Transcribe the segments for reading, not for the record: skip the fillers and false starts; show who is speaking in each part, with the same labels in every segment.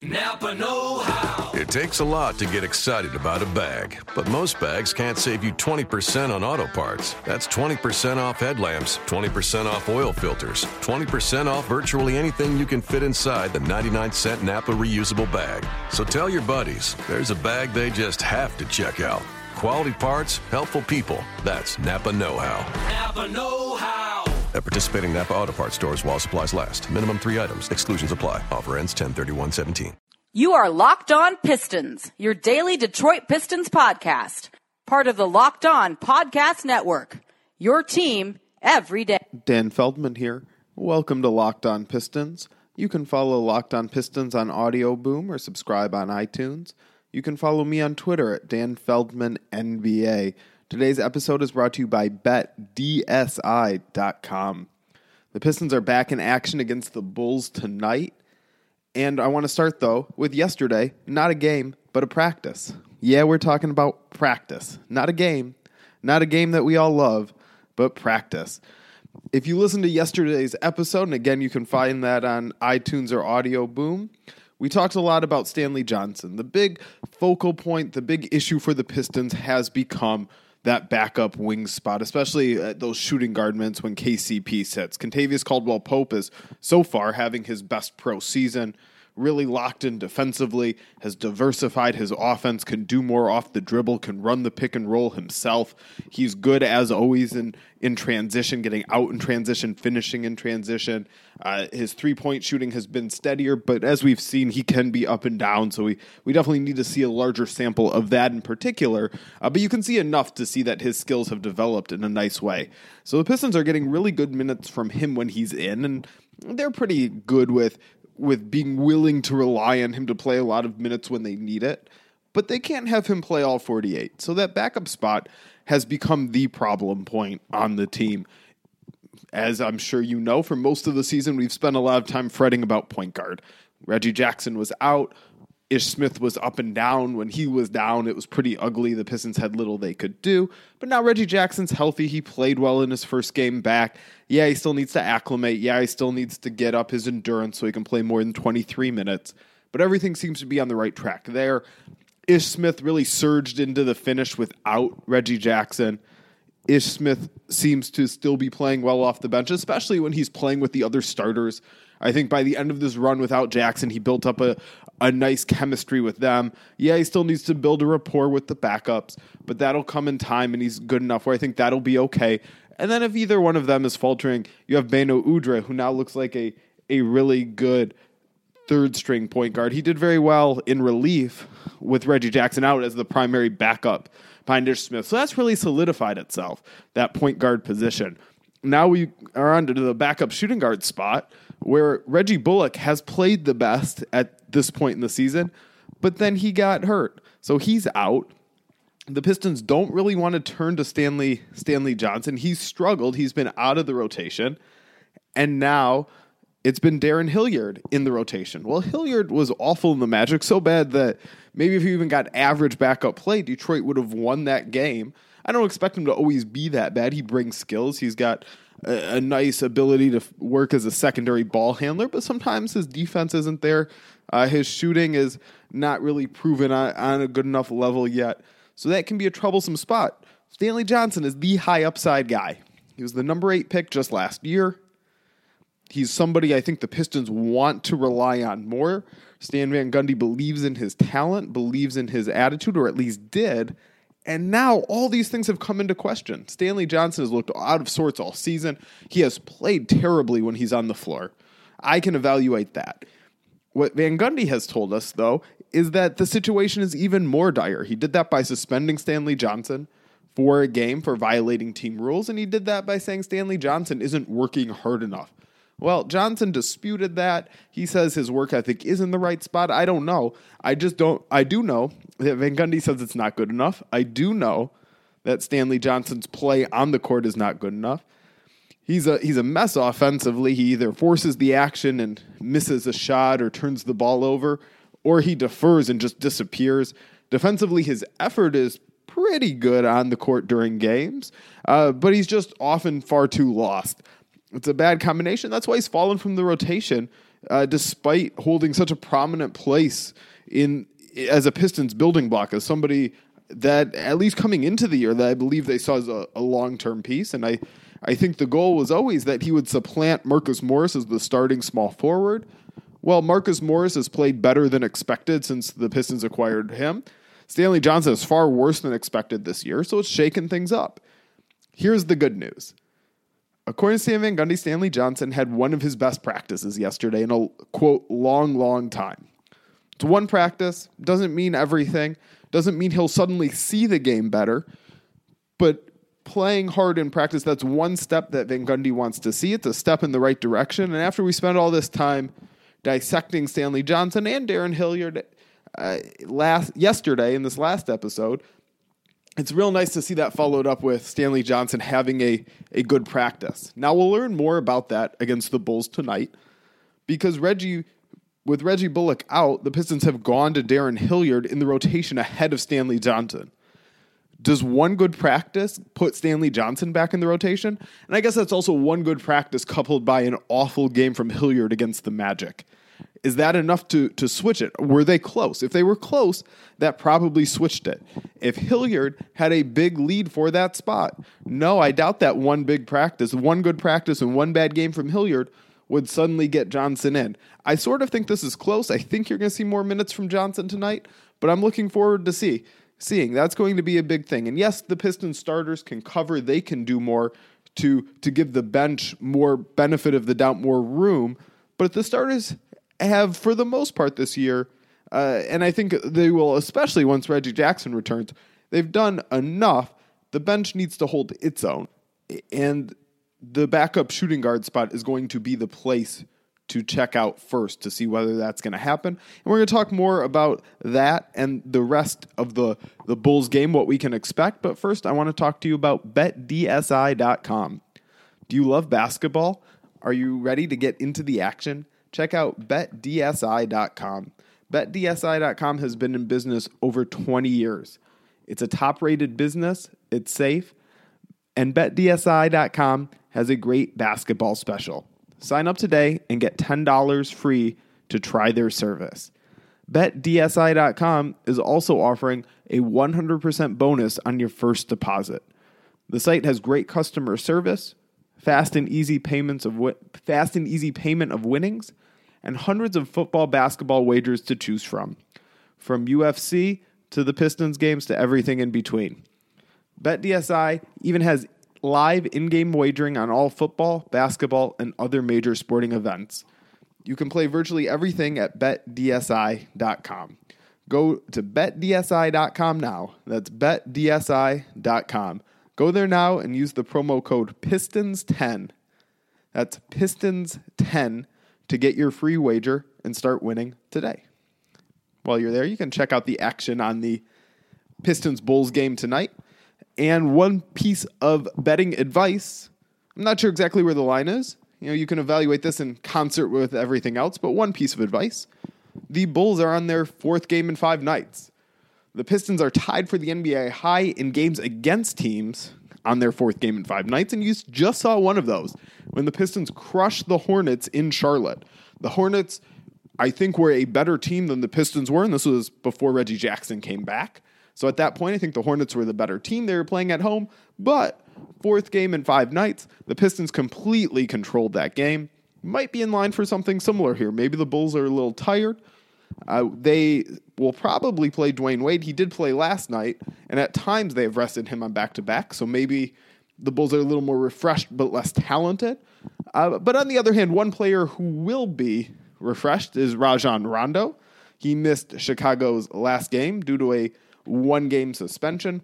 Speaker 1: Napa know-how.
Speaker 2: It takes a lot to get excited about a bag, but most bags can't save you 20% on auto parts. That's 20% off headlamps, 20% off oil filters, 20% off virtually anything you can fit inside the 99-cent Napa reusable bag. So tell your buddies, there's a bag they just have to check out. Quality parts, helpful people. That's Napa know-how.
Speaker 1: Napa know-how.
Speaker 2: At participating Napa Auto Parts stores while supplies last. Minimum 3 items. Exclusions apply. Offer ends 10/31/17.
Speaker 3: You are Locked On Pistons, your daily Detroit Pistons podcast. Part of the Locked On Podcast Network. Your team every day.
Speaker 4: Dan Feldman here. Welcome to Locked On Pistons. You can follow Locked On Pistons on Audio Boom or subscribe on iTunes. You can follow me on Twitter at Dan Feldman NBA. Today's episode is brought to you by BetDSI.com. The Pistons are back in action against the Bulls tonight. And I want to start, though, with yesterday. Not a game, but a practice. Yeah, we're talking about practice. Not a game. Not a game that we all love, but practice. If you listen to yesterday's episode, and again, you can find that on iTunes or Audio Boom, we talked a lot about Stanley Johnson. The big focal point, the big issue for the Pistons has become that backup wing spot, especially at those shooting guard minutes when KCP sits. Kentavious Caldwell-Pope is so far having his best pro season, really locked in defensively, has diversified his offense, can do more off the dribble, can run the pick and roll himself. He's good as always in transition, getting out in transition, finishing in transition. His three-point shooting has been steadier, but as we've seen, he can be up and down, so we definitely need to see a larger sample of that in particular. But you can see enough to see that his skills have developed in a nice way. So the Pistons are getting really good minutes from him when he's in, and they're pretty good with being willing to rely on him to play a lot of minutes when they need it, but they can't have him play all 48. So that backup spot has become the problem point on the team. As I'm sure you know, for most of the season, we've spent a lot of time fretting about point guard. Reggie Jackson was out. Ish Smith was up and down. When he was down, it was pretty ugly. The Pistons had little they could do. But now Reggie Jackson's healthy. He played well in his first game back. Yeah, he still needs to acclimate. Yeah, he still needs to get up his endurance so he can play more than 23 minutes. But everything seems to be on the right track there. Ish Smith really surged into the finish without Reggie Jackson. Ish Smith seems to still be playing well off the bench, especially when he's playing with the other starters. I think by the end of this run without Jackson, he built up a nice chemistry with them. Yeah, he still needs to build a rapport with the backups, but that'll come in time, and he's good enough where I think that'll be okay. And then if either one of them is faltering, you have Beno Udrih, who now looks like a really good third-string point guard. He did very well in relief with Reggie Jackson out as the primary backup behind Ish Smith. So that's really solidified itself, that point guard position. Now we are on to the backup shooting guard spot, where Reggie Bullock has played the best at this point in the season, but then he got hurt. So he's out. The Pistons don't really want to turn to Stanley Johnson. He's struggled. He's been out of the rotation. And now it's been Darren Hilliard in the rotation. Well, Hilliard was awful in the Magic, so bad that maybe if he even got average backup play, Detroit would have won that game. I don't expect him to always be that bad. He brings skills. He's got a nice ability to work as a secondary ball handler, but sometimes his defense isn't there. His shooting is not really proven on a good enough level yet, so that can be a troublesome spot. Stanley Johnson is the high upside guy. He was the number 8 pick just last year. He's somebody I think the Pistons want to rely on more. Stan Van Gundy believes in his talent, believes in his attitude, or at least did. And now all these things have come into question. Stanley Johnson has looked out of sorts all season. He has played terribly when he's on the floor. I can evaluate that. What Van Gundy has told us, though, is that the situation is even more dire. He did that by suspending Stanley Johnson for a game for violating team rules, and he did that by saying Stanley Johnson isn't working hard enough. Well, Johnson disputed that. He says his work ethic is in the right spot. I don't know. I do know that Van Gundy says it's not good enough. I do know that Stanley Johnson's play on the court is not good enough. He's a mess offensively. He either forces the action and misses a shot or turns the ball over, or he defers and just disappears. Defensively, his effort is pretty good on the court during games, but he's just often far too lost. It's a bad combination. That's why he's fallen from the rotation despite holding such a prominent place as a Pistons building block, as somebody that, at least coming into the year, that I believe they saw as a long-term piece. And I think the goal was always that he would supplant Marcus Morris as the starting small forward. Well, Marcus Morris has played better than expected since the Pistons acquired him. Stanley Johnson is far worse than expected this year, so it's shaken things up. Here's the good news. According to Stan Van Gundy, Stanley Johnson had one of his best practices yesterday in a, quote, long time. It's one practice, doesn't mean everything, doesn't mean he'll suddenly see the game better, but playing hard in practice, that's one step that Van Gundy wants to see. It's a step in the right direction, and after we spend all this time dissecting Stanley Johnson and Darren Hilliard yesterday in this last episode, it's real nice to see that followed up with Stanley Johnson having a good practice. Now, we'll learn more about that against the Bulls tonight because with Reggie Bullock out, the Pistons have gone to Darren Hilliard in the rotation ahead of Stanley Johnson. Does one good practice put Stanley Johnson back in the rotation? And I guess that's also one good practice coupled by an awful game from Hilliard against the Magic. Is that enough to switch it? Were they close? If they were close, that probably switched it. If Hilliard had a big lead for that spot, no, I doubt that one good practice and one bad game from Hilliard would suddenly get Johnson in. I sort of think this is close. I think you're going to see more minutes from Johnson tonight, but I'm looking forward to seeing. That's going to be a big thing. And yes, the Pistons starters can cover. They can do more to give the bench more benefit of the doubt, more room. But the starters have, for the most part this year, and I think they will, especially once Reggie Jackson returns, they've done enough. The bench needs to hold its own. And the backup shooting guard spot is going to be the place to check out first to see whether that's going to happen. And we're going to talk more about that and the rest of the Bulls game, what we can expect. But first, I want to talk to you about BetDSI.com. Do you love basketball? Are you ready to get into the action? Check out BetDSI.com. BetDSI.com has been in business over 20 years. It's a top-rated business. It's safe. And BetDSI.com has a great basketball special. Sign up today and get $10 free to try their service. BetDSI.com is also offering a 100% bonus on your first deposit. The site has great customer service, fast and easy payment of winnings, and hundreds of football, basketball wagers to choose from UFC to the Pistons games to everything in between. BetDSI even has live in-game wagering on all football, basketball, and other major sporting events. You can play virtually everything at BetDSI.com. Go to BetDSI.com now. That's BetDSI.com. Go there now and use the promo code PISTONS10. That's PISTONS10 to get your free wager and start winning today. While you're there, you can check out the action on the Pistons-Bulls game tonight. And one piece of betting advice, I'm not sure exactly where the line is. You can evaluate this in concert with everything else, but one piece of advice. The Bulls are on their fourth game in 5 nights. The Pistons are tied for the NBA high in games against teams on their fourth game in 5 nights, and you just saw one of those when the Pistons crushed the Hornets in Charlotte. The Hornets, I think, were a better team than the Pistons were, and this was before Reggie Jackson came back. So at that point, I think the Hornets were the better team. They were playing at home, but fourth game in 5 nights, the Pistons completely controlled that game. Might be in line for something similar here. Maybe the Bulls are a little tired. They will probably play Dwayne Wade. He did play last night, and at times they have rested him on back-to-back, so maybe the Bulls are a little more refreshed but less talented. But on the other hand, one player who will be refreshed is Rajon Rondo. He missed Chicago's last game due to a 1-game suspension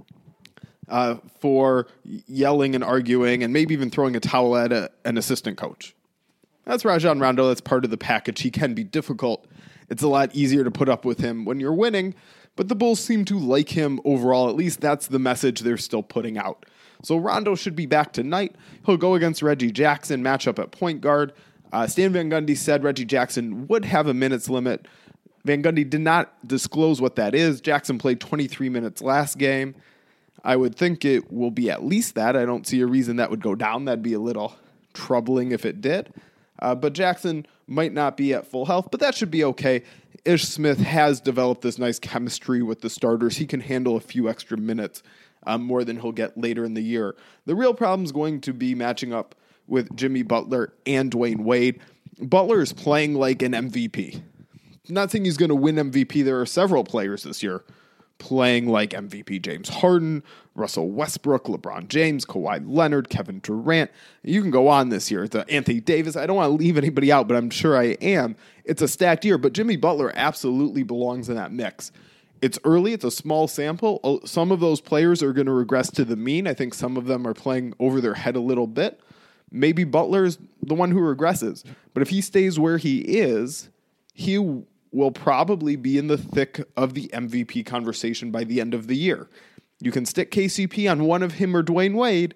Speaker 4: for yelling and arguing and maybe even throwing a towel at an assistant coach. That's Rajon Rondo. That's part of the package. He can be difficult. It's a lot easier to put up with him when you're winning, but the Bulls seem to like him overall. At least that's the message they're still putting out. So Rondo should be back tonight. He'll go against Reggie Jackson, matchup at point guard. Stan Van Gundy said Reggie Jackson would have a minutes limit. Van Gundy did not disclose what that is. Jackson played 23 minutes last game. I would think it will be at least that. I don't see a reason that would go down. That'd be a little troubling if it did. But Jackson might not be at full health, but that should be okay. Ish Smith has developed this nice chemistry with the starters. He can handle a few extra minutes more than he'll get later in the year. The real problem is going to be matching up with Jimmy Butler and Dwayne Wade. Butler is playing like an MVP. Not saying he's going to win MVP. There are several players this year playing like MVP. James Harden, Russell Westbrook, LeBron James, Kawhi Leonard, Kevin Durant. You can go on this year. The Anthony Davis. I don't want to leave anybody out, but I'm sure I am. It's a stacked year, but Jimmy Butler absolutely belongs in that mix. It's early. It's a small sample. Some of those players are going to regress to the mean. I think some of them are playing over their head a little bit. Maybe Butler's the one who regresses. But if he stays where he is, he will probably be in the thick of the MVP conversation by the end of the year. You can stick KCP on one of him or Dwayne Wade,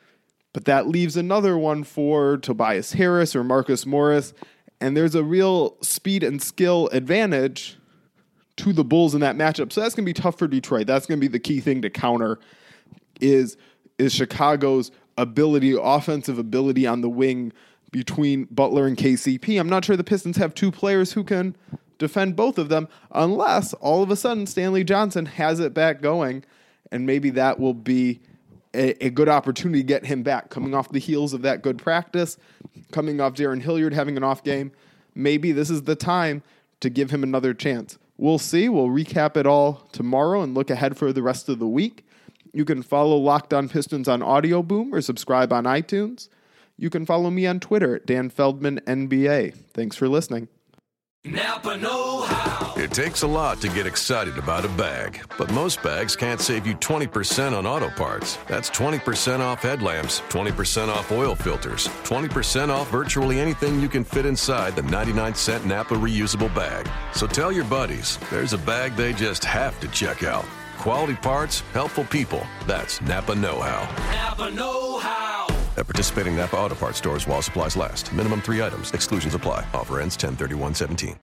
Speaker 4: but that leaves another one for Tobias Harris or Marcus Morris, and there's a real speed and skill advantage to the Bulls in that matchup. So that's going to be tough for Detroit. That's going to be the key thing to counter is Chicago's offensive ability on the wing between Butler and KCP. I'm not sure the Pistons have two players who can defend both of them unless all of a sudden Stanley Johnson has it back going, and maybe that will be a good opportunity to get him back. Coming off the heels of that good practice, coming off Darren Hilliard having an off game, maybe this is the time to give him another chance. We'll see. We'll recap it all tomorrow and look ahead for the rest of the week. You can follow Locked On Pistons on Audio Boom or subscribe on iTunes. You can follow me on Twitter at Dan Feldman NBA. Thanks for listening.
Speaker 1: Napa know-how.
Speaker 2: It takes a lot to get excited about a bag, but most bags can't save you 20% on auto parts. That's 20% off headlamps, 20% off oil filters, 20% off virtually anything you can fit inside the 99-cent Napa reusable bag. So tell your buddies, there's a bag they just have to check out. Quality parts, helpful people. That's Napa know-how.
Speaker 1: Napa know-how.
Speaker 2: At participating Napa Auto Parts stores while supplies last. Minimum 3 items. Exclusions apply. Offer ends 10/31/17.